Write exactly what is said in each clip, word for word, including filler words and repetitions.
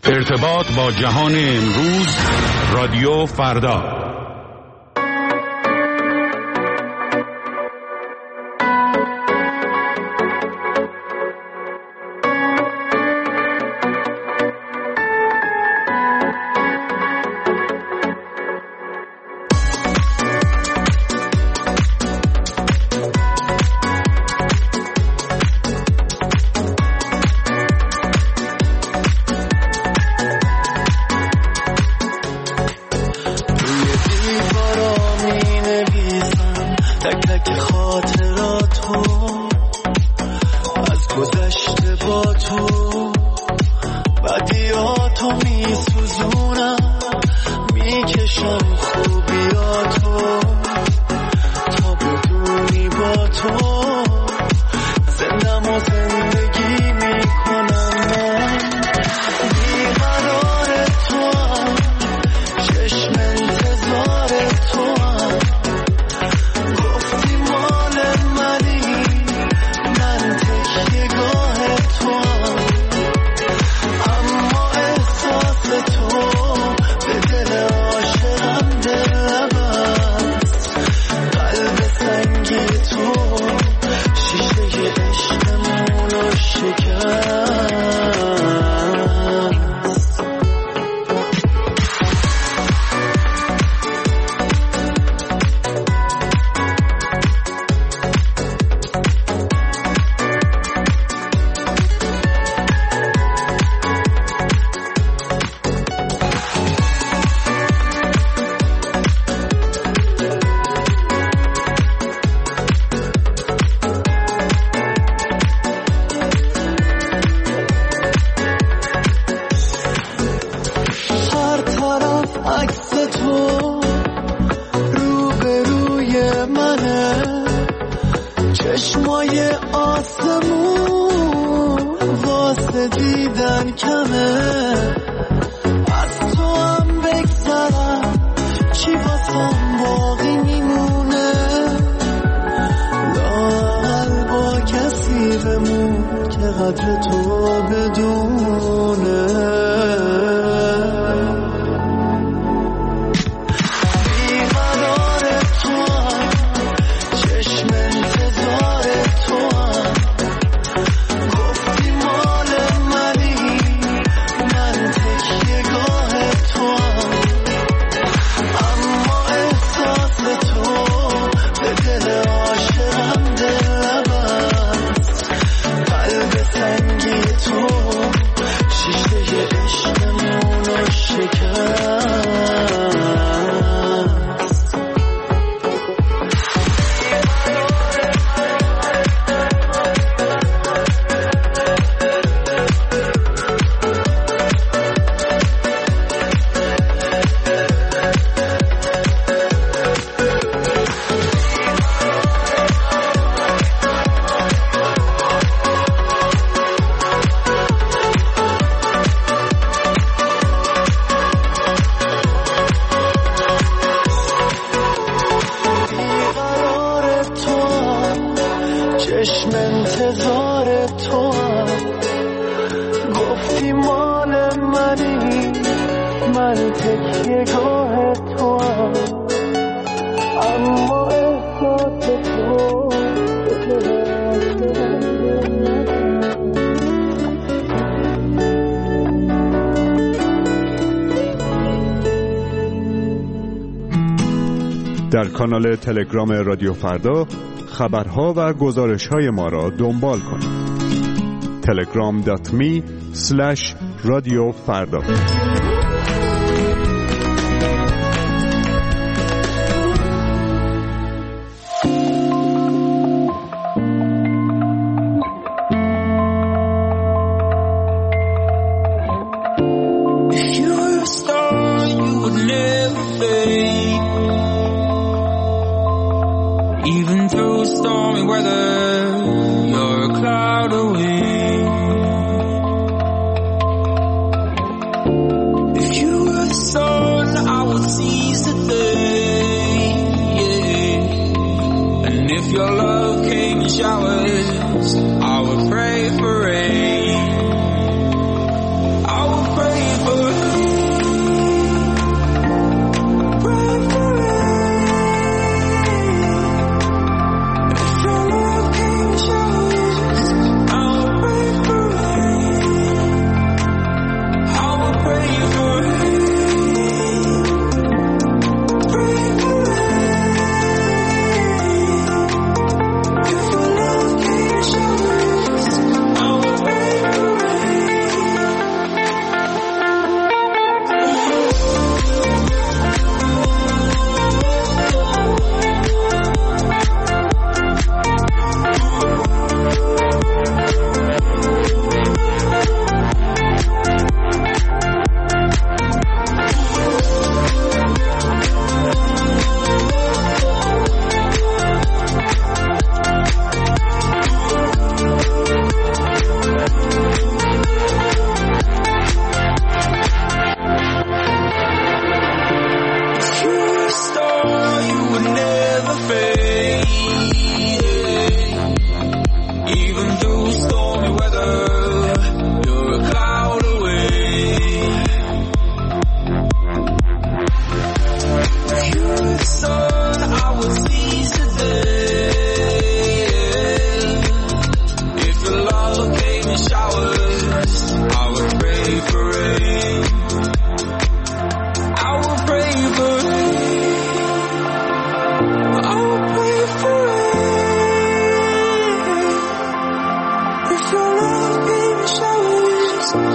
ارتباط با جهان امروز، رادیو فردا. در کانال تلگرام رادیو فردا خبرها و گزارش‌های ما را دنبال کنید. تلگرام دات می اسلش رادیو فردا. showers, I would pray for rain. I would pray for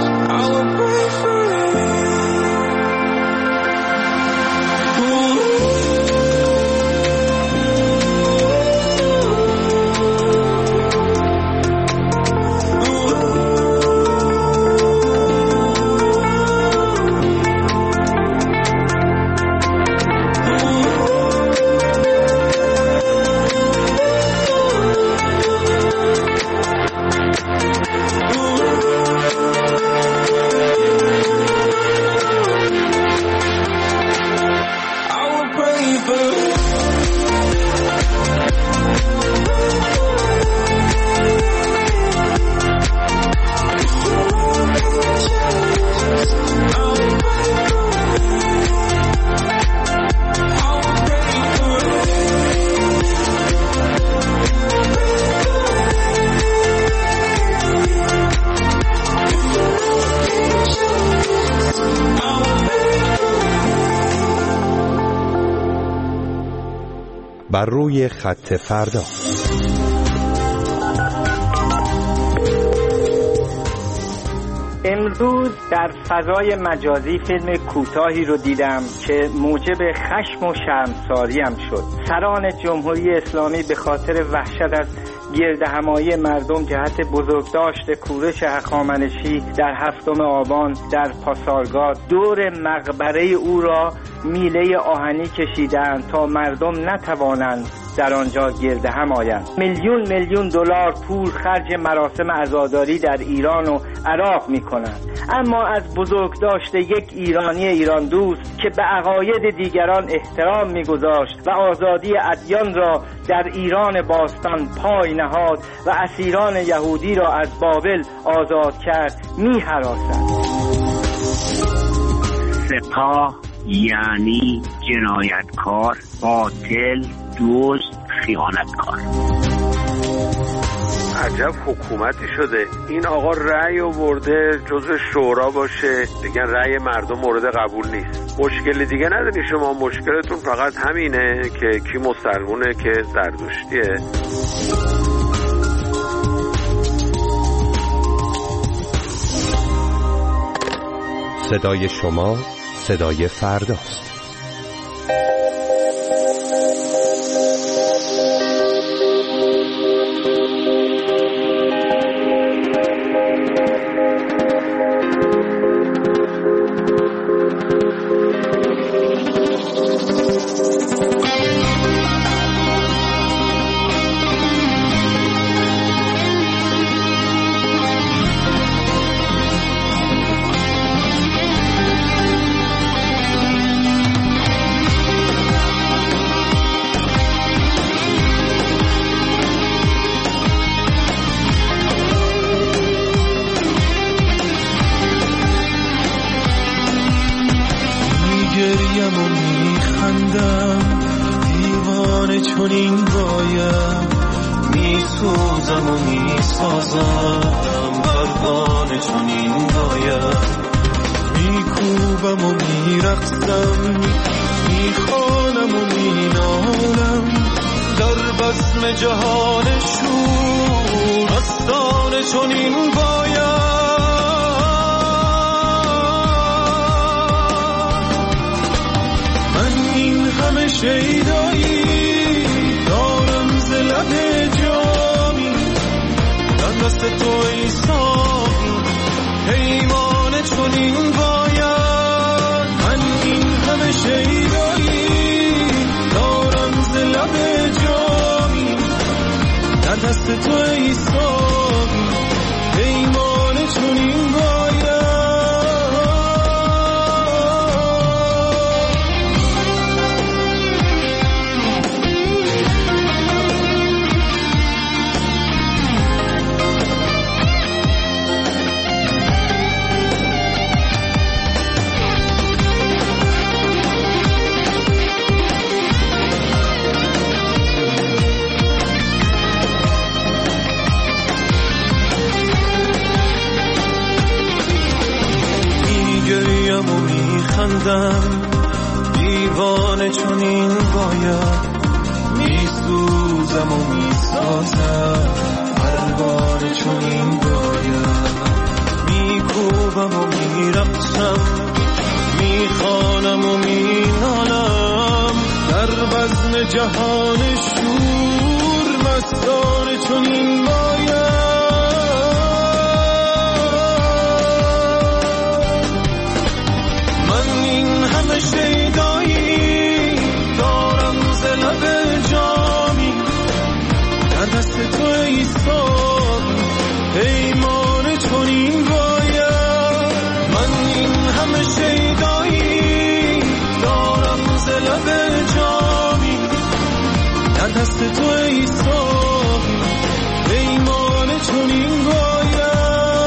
بر روی خط فردا. امروز در فضای مجازی فیلم کوتاهی رو دیدم که موجب خشم و شرمساریم شد. سران جمهوری اسلامی به خاطر وحشت از گردهمایی مردم جهت بزرگداشت کورش هخامنشی در هفتم آبان در پاسارگاد دور مقبره او را میله آهنی کشیدند تا مردم نتوانند در آنجا گرد هم آیند. میلیون میلیون دلار پول خرج مراسم عزاداری در ایران و عراق می کنند، اما از بزرگداشت یک ایرانی ایران دوست که به عقاید دیگران احترام می گذاشت و آزادی ادیان را در ایران باستان پای نهاد و اسیران یهودی را از بابل آزاد کرد می هراسد. سپاه یعنی جنایتکار، قاتل، دزد، خیانتکار. عجب حکومتی شده. این آقا رأی آورده جزو شورا باشه، دیگه رأی مردم مورد قبول نیست. مشکل دیگه نداری شما، مشکلتون فقط همینه که کی مسلمونه که زردشتیه. صدای شما صدای فرداست. میگریم و میخندم، دیوانه چنین بایم، میسوزم و میسازم، پروانه چنین بایم، میکوبم و میرقصم، میخوانم و مینالم، در بزم جهان شور مستانه چنین بایم. همه شیدایی دارم ز لب جامی، در دست تو ای ساقی پیمانه چنین باید. من این همه شیدایی دارم ز لب جامی، در دست تو ای ساقی پیمانه چنین باید. میگریم و میخندم، دیوانه چنین باید، میسوزم و میسازم، پروانه چنین باید، خوبم و میرقصم، میخوانم و مینالم، در وزن جهان شور مستانه چنین باید. من این همه شیدایی دارم ز لب جامی، در دست تو ایستاد پیمان چنین باید. من این همه شیدایی دارم ز لب جامی، در دست تو ایستاد پیمان چنین باید.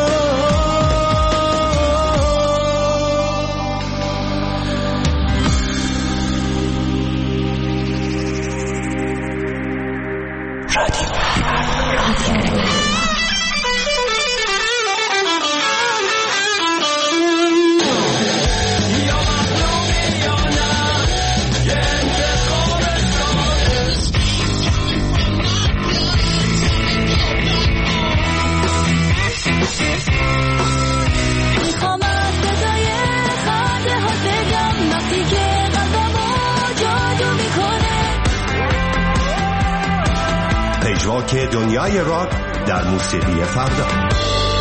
که دنیای راک در موسیقی فردا.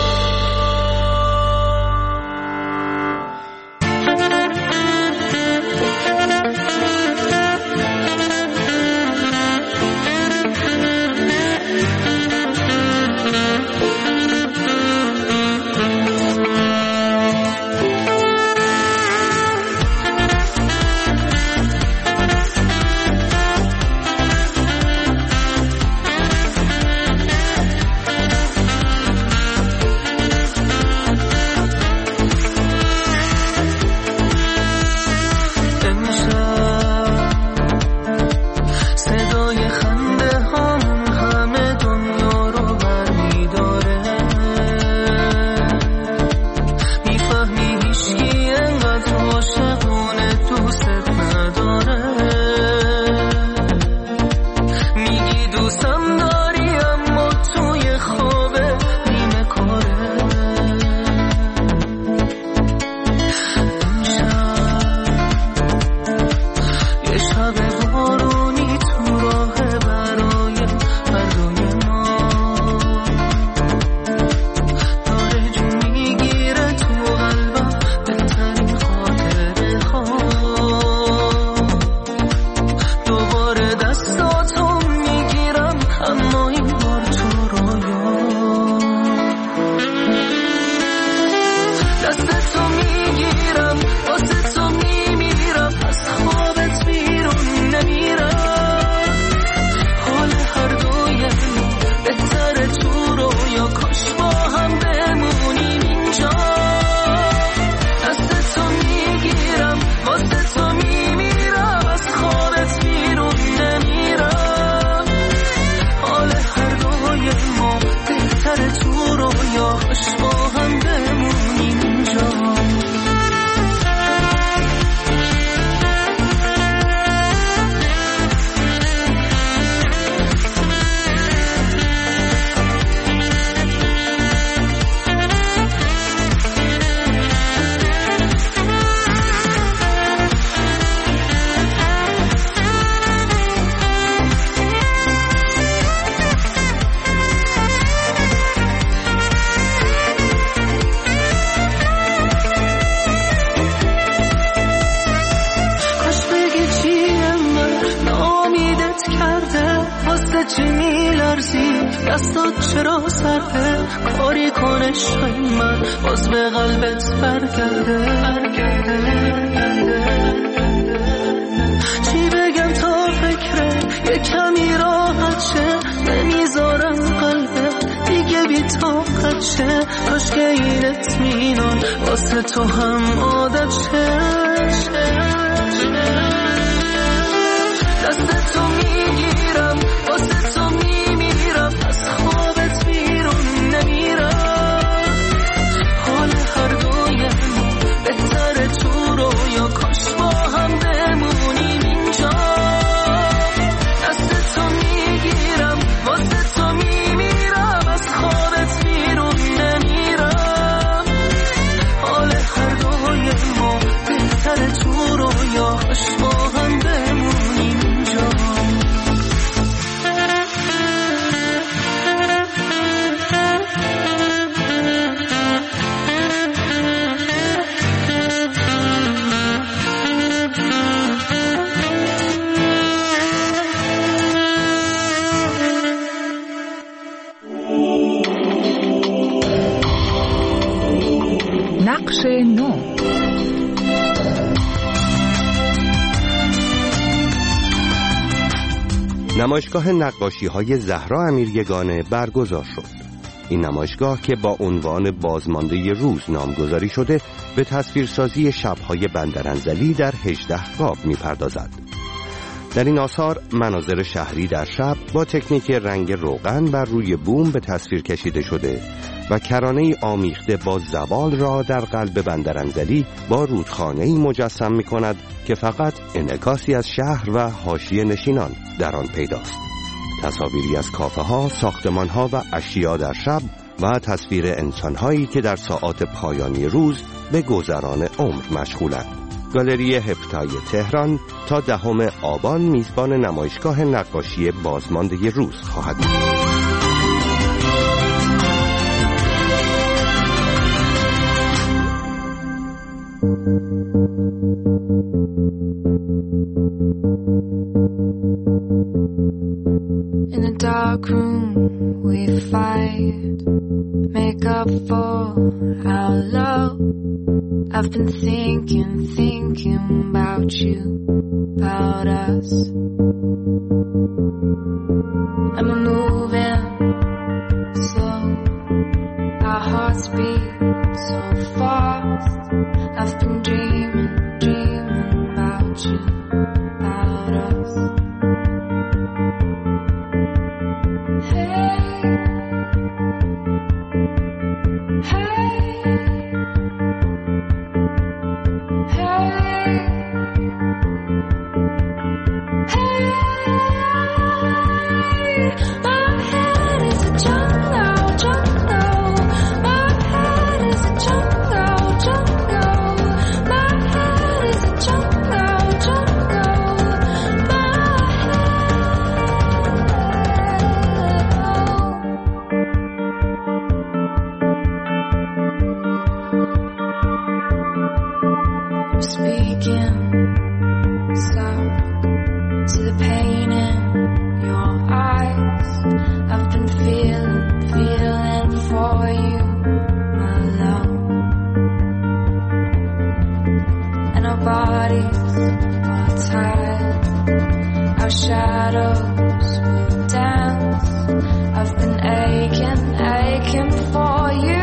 دستات چرا سرده کاری کنه شای من باز به قلبت برگرده چی بگم تا فکره یه کمی راحت شه نمیذارم قلبت دیگه بی طاقت شه کاش که این اطمینان واسه تو هم عادت شه دست تو میگیرم واسه تو میمیرم از خوابت بیرون نمیرم حال هر دوی بهتره تو رو یا کاش با هم بمونیم اینجا دست تو میگیرم واسه تو میمیرم از خوابت بیرون نمیرم نقش نو. نمایشگاه نقاشی‌های زهرا امیریگانه برگزار شد. این نمایشگاه که با عنوان بازمانده روز نامگذاری شده به تصویرسازی شب‌های بندرانزلی در هجده قاب می‌پردازد. در این آثار مناظر شهری در شب با تکنیک رنگ روغن بر روی بوم به تصویر کشیده شده و کرانه آمیخته با زوال را در قلب بندرانزلی با رودخانه‌ای مجسم می‌کند که فقط انعکاسی از شهر و حاشیه نشینان در آن پیداست. تصاویری از کافه‌ها، ساختمان‌ها و اشیا در شب و تصویر انسان‌هایی که در ساعات پایانی روز به گذران عمر مشغولند. گالری هفتای تهران تا دهم آبان میزبان نمایشگاه نقاشی بازمانده روز خواهد بود. In a dark room we fight, make up for our love. I've been thinking, thinking about you, about us. And we're moving slow, our hearts beat so fast. I've been dreaming, dreaming about you, about us. Hey, hey, hey, hey. My head is a jungle, jungle. My head is a jungle, jungle. My head is a jungle, jungle. My speaking soft to the pain in your eyes. I've been feeling, feeling for you, my love. And our bodies are tired, our shadows will dance. I've been aching, aching for you.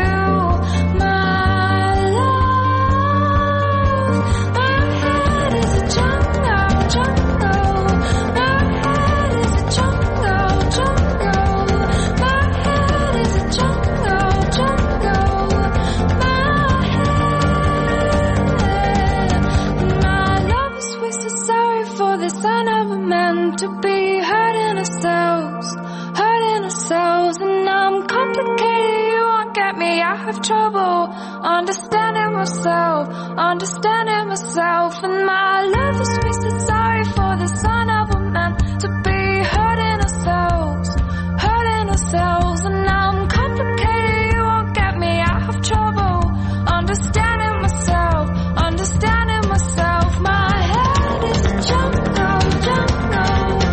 To be hurting ourselves, hurting ourselves, and I'm complicated, you won't get me, I have trouble understanding myself, understanding myself, and my love is wasted, sorry for the sign of a man, to be hurting ourselves, hurting ourselves, and I'm complicated, you won't get me, I have trouble understanding myself, understanding myself, my head is a jungle, jungle.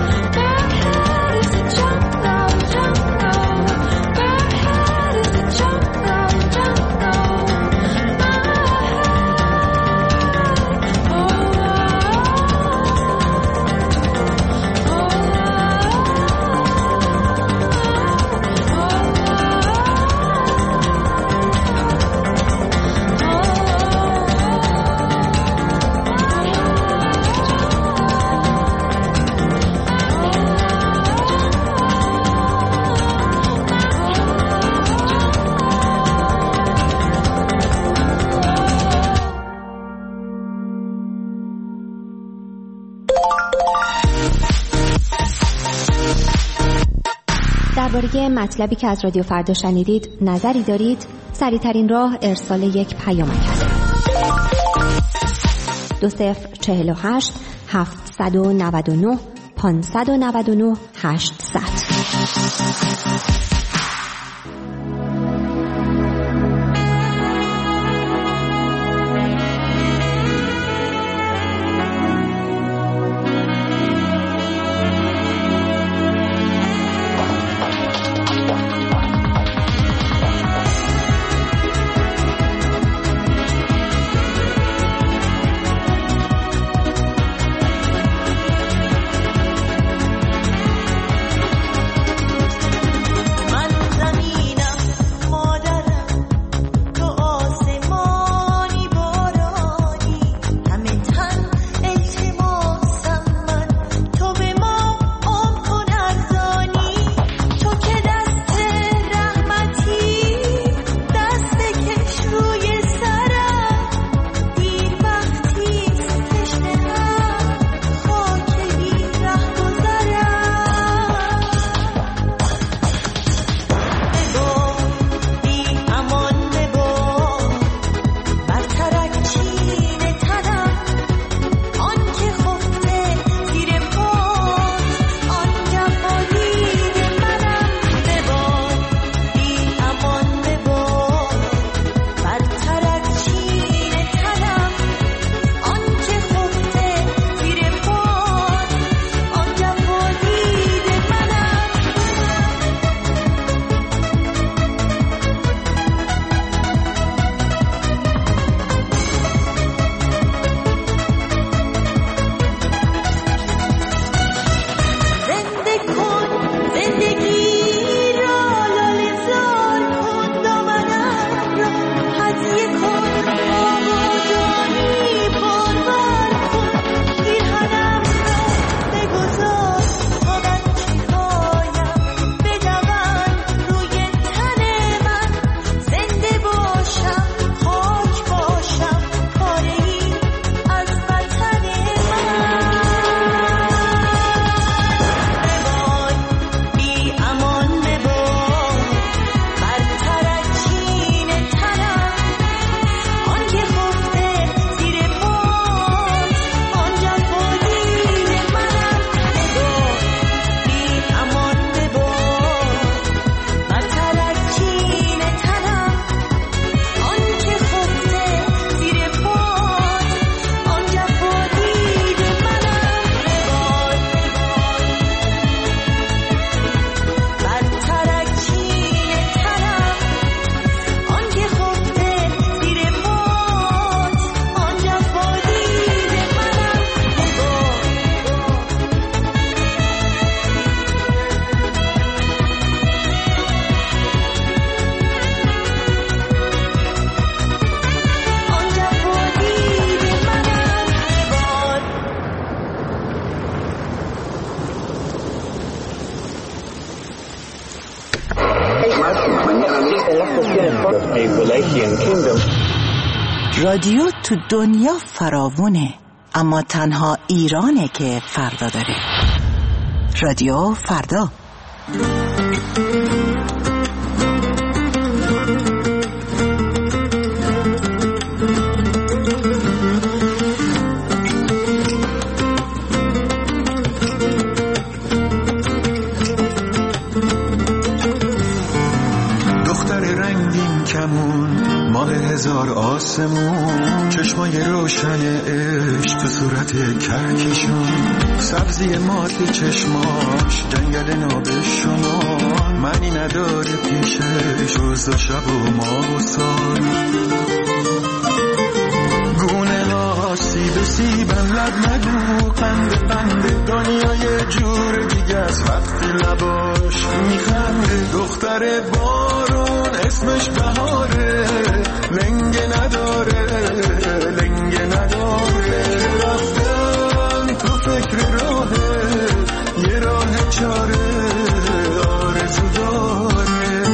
درباره مطلبی که از رادیو فردا شنیدید نظری دارید؟ سریع‌ترین راه ارسال یک پیامک است. دو صفر چهل و هشت هفتصد و نود و نه پانصد و نود و نه هشتصد. رادیو تو دنیا فراوونه، اما تنها ایرانه که فردا داره. رادیو فردا. هزار آسمون، چشمای روشن عشق تو صورت کهکشون، سبزی مات چشماش جنگل نابشمار، معنی نداره پیشش روز و شب و ماه و سال. گونه ها سیب سیبن لب نگو، قند قند دنیای جور دیگه از وقتی لباش میخنده. دختر بارون اسمش بهاره، لنگه نداره لنگه نداره. رفتن تو فکر راهه، یه راه چاره آرزو داره.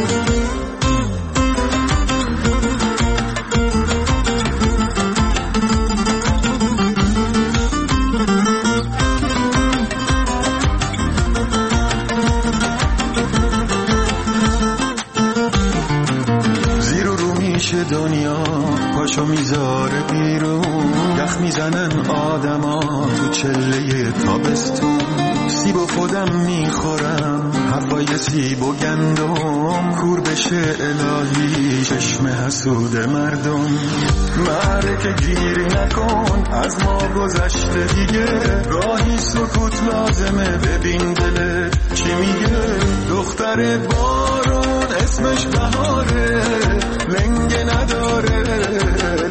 دنیا پاشو میذاره بیرون، یخ میزنن آدما تو چله تابستون. سیب و خودم میخورم هوای سیب و گندم، کور بشه الهی چشم حسود مردم. معرکه گیری نکن از ما گذشته دیگه، راهی سکوت لازمه ببین دلت چی میگه. دختر بارون اسمش بهاره، لنگه نداره